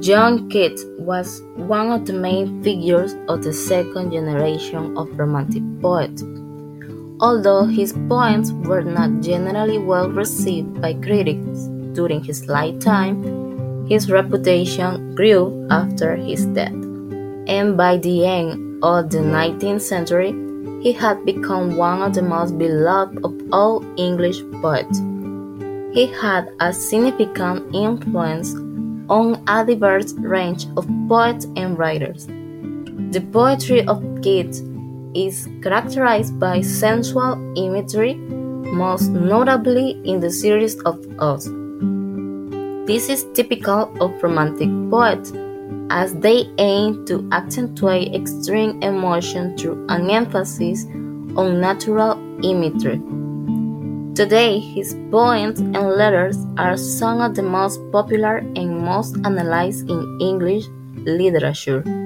John Keats was one of the main figures of the second generation of Romantic poets. Although his poems were not generally well received by critics during his lifetime, his reputation grew after his death, and by the end of the 19th century, he had become one of the most beloved of all English poets. He had a significant influence on a diverse range of poets and writers. The poetry of Keats is characterized by sensual imagery, most notably in the series of Odes. This is typical of Romantic poets, as they aim to accentuate extreme emotion through an emphasis on natural imagery. Today, his poems and letters are some of the most popular and most analyzed in English literature.